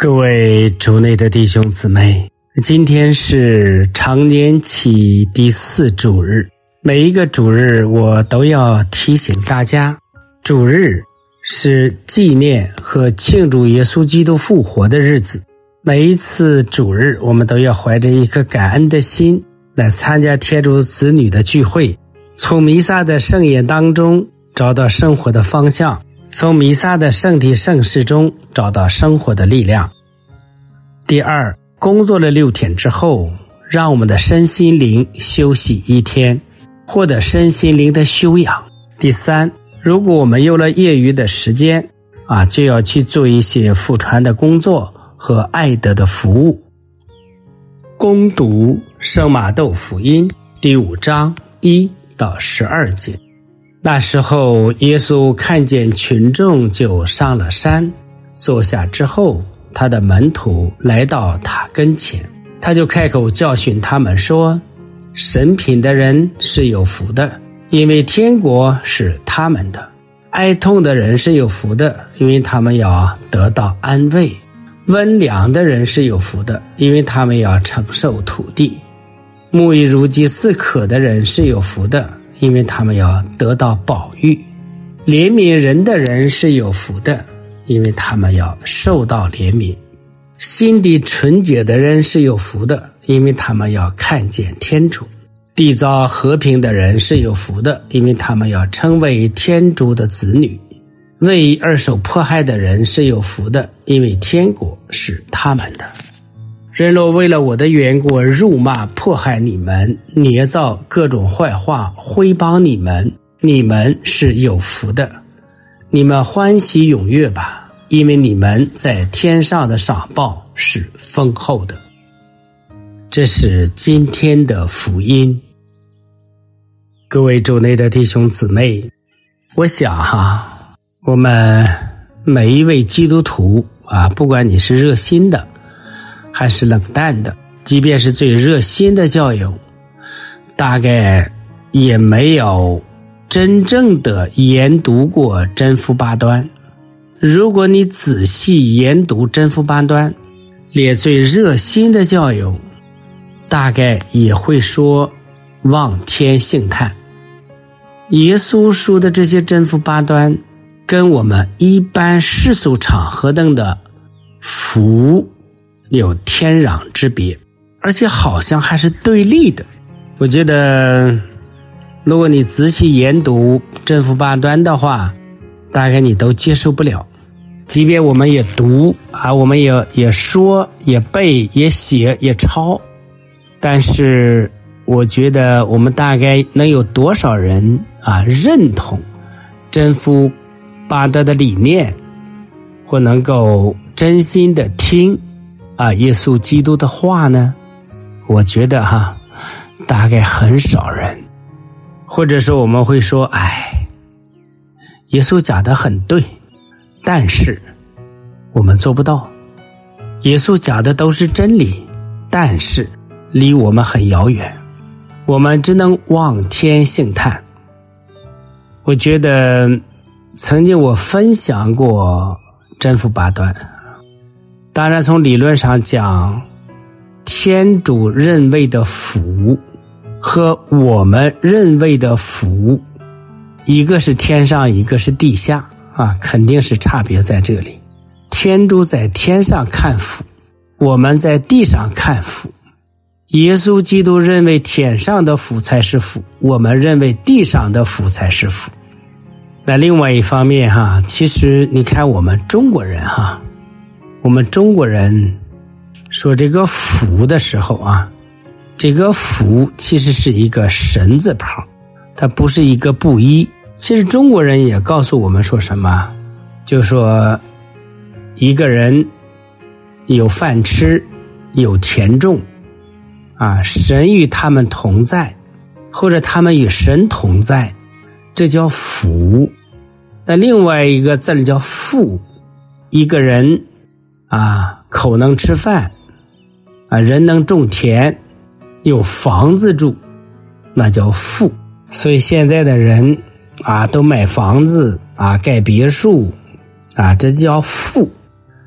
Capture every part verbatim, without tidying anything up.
各位主内的弟兄姊妹，今天是常年期第四主日。每一个主日我都要提醒大家，主日是纪念和庆祝耶稣基督复活的日子。每一次主日我们都要怀着一颗感恩的心来参加天主子女的聚会，从弥撒的盛宴当中找到生活的方向，从弥撒的圣体圣事中找到生活的力量。第二，工作了六天之后，让我们的身心灵休息一天，获得身心灵的修养。第三，如果我们有了业余的时间啊，就要去做一些福传的工作和爱德的服务。攻读圣马窦福音第五章一到十二节。那时候耶稣看见群众，就上了山，坐下之后，他的门徒来到他跟前，他就开口教训他们说，神贫的人是有福的，因为天国是他们的；哀痛的人是有福的，因为他们要得到安慰；温良的人是有福的，因为他们要承受土地；沐浴如饥似渴的人是有福的，因为他们要得到宝玉；怜悯人的人是有福的，因为他们要受到怜悯；心地纯洁的人是有福的，因为他们要看见天主；缔造和平的人是有福的，因为他们要成为天主的子女；为二手迫害的人是有福的，因为天国是他们的。人若为了我的缘故辱骂迫害你们，捏造各种坏话毁谤你们，你们是有福的。你们欢喜踊跃吧，因为你们在天上的赏报是丰厚的。这是今天的福音。各位主内的弟兄姊妹，我想哈，我们每一位基督徒啊，不管你是热心的还是冷淡的，即便是最热心的教友，大概也没有真正的研读过真福八端。如果你仔细研读真福八端，连最热心的教友大概也会说望天兴叹。耶稣说的这些真福八端跟我们一般世俗场合等的福有天壤之别，而且好像还是对立的。我觉得如果你仔细研读真福八端的话，大概你都接受不了。即便我们也读啊，我们也也说也背也写也抄，但是我觉得我们大概能有多少人啊认同真福八端的理念，或能够真心的听啊耶稣基督的话呢？我觉得哈，大概很少人。或者说我们会说，哎，耶稣讲得很对，但是我们做不到。耶稣讲的都是真理，但是离我们很遥远，我们只能望天兴叹。我觉得曾经我分享过真福八端，当然从理论上讲，天主认为的福和我们认为的福，一个是天上，一个是地下啊，肯定是差别在这里。天主在天上看福，我们在地上看福。耶稣基督认为天上的福才是福，我们认为地上的福才是福。那另外一方面哈，其实你看我们中国人哈，我们中国人说这个福的时候啊，这个福其实是一个神字旁，它不是一个布衣。其实中国人也告诉我们说什么，就说一个人有饭吃，有田种啊，神与他们同在，或者他们与神同在，这叫福。那另外一个字叫富，一个人啊口能吃饭啊，人能种田，有房子住，那叫富。所以现在的人啊都买房子啊盖别墅啊，这叫富。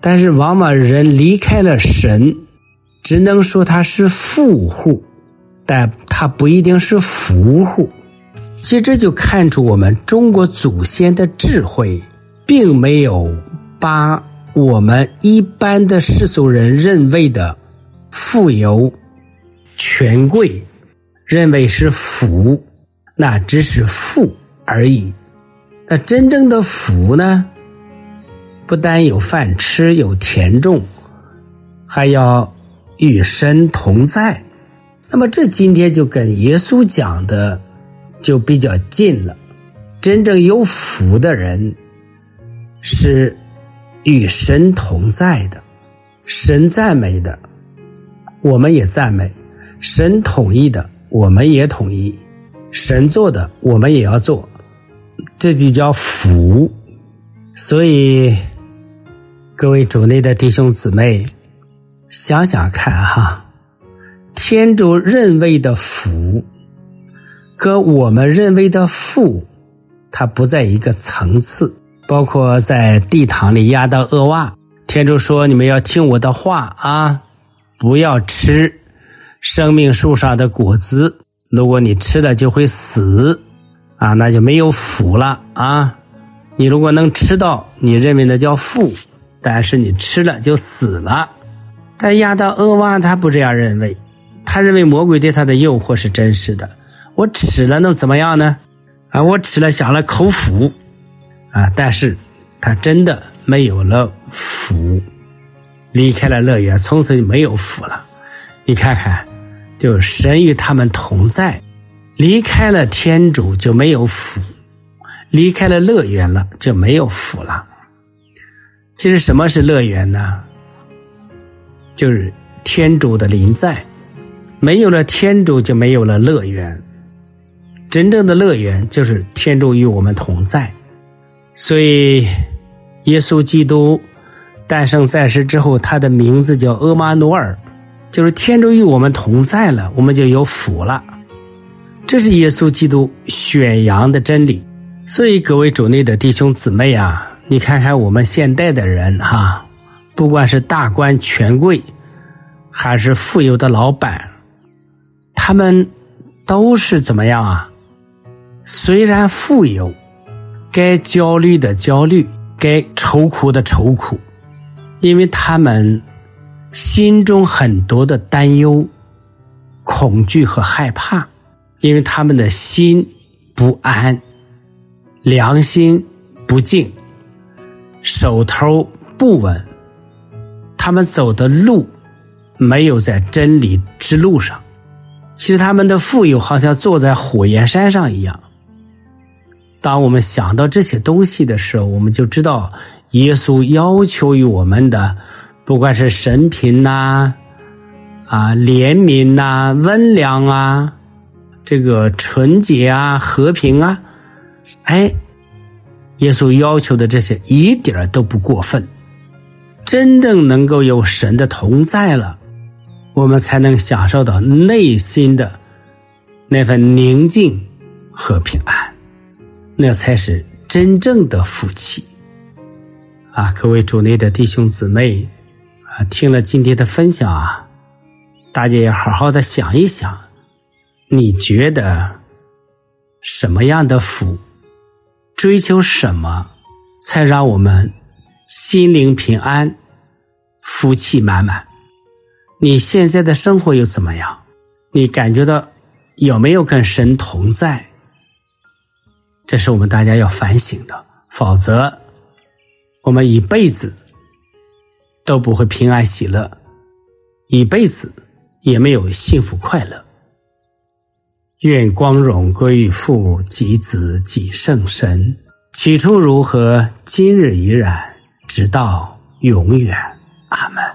但是往往人离开了神，只能说他是富户，但他不一定是福户。其实这就看出我们中国祖先的智慧，并没有把我们一般的世俗人认为的富有、权贵认为是福，那只是富而已。那真正的福呢，不但有饭吃，有田种，还要与神同在。那么这今天就跟耶稣讲的就比较近了。真正有福的人是与神同在的，神赞美的我们也赞美，神统一的我们也统一，神做的我们也要做，这就叫福。所以各位主内的弟兄姊妹，想想看哈，天主认为的福跟我们认为的富，它不在一个层次。包括在地堂里亚当厄娃，天主说你们要听我的话啊，不要吃生命树上的果子，如果你吃了就会死啊，那就没有福了啊。你如果能吃到，你认为那叫富，但是你吃了就死了。但亚当厄娃他不这样认为，他认为魔鬼对他的诱惑是真实的。我吃了能怎么样呢？啊，我吃了享了口福啊，但是他真的没有了福，离开了乐园，从此就没有福了。你看看，就神与他们同在，离开了天主就没有福，离开了乐园了就没有福了。其实什么是乐园呢？就是天主的临在，没有了天主就没有了乐园。真正的乐园就是天主与我们同在。所以耶稣基督诞生在世之后，他的名字叫阿玛努尔，就是天主与我们同在了，我们就有福了。这是耶稣基督宣扬的真理。所以各位主内的弟兄姊妹啊，你看看我们现代的人哈，不管是大官权贵还是富有的老板，他们都是怎么样啊？虽然富有，该焦虑的焦虑，该愁苦的愁苦，因为他们心中很多的担忧、恐惧和害怕，因为他们的心不安，良心不静，手头不稳，他们走的路没有在真理之路上。其实他们的富有好像坐在火焰山上一样。当我们想到这些东西的时候，我们就知道耶稣要求于我们的，不管是神品呐、啊、怜悯呐、温良啊、这个纯洁啊、和平啊，哎，耶稣要求的这些一点都不过分。真正能够有神的同在了，我们才能享受到内心的那份宁静和平安，那才是真正的福气啊！各位主内的弟兄姊妹啊，听了今天的分享啊，大家要好好的想一想，你觉得什么样的福，追求什么才让我们心灵平安，福气满满？你现在的生活又怎么样？你感觉到有没有跟神同在？这是我们大家要反省的，否则我们一辈子都不会平安喜乐，一辈子也没有幸福快乐。愿光荣归于父及子及圣神，起初如何，今日已然，直到永远。阿们。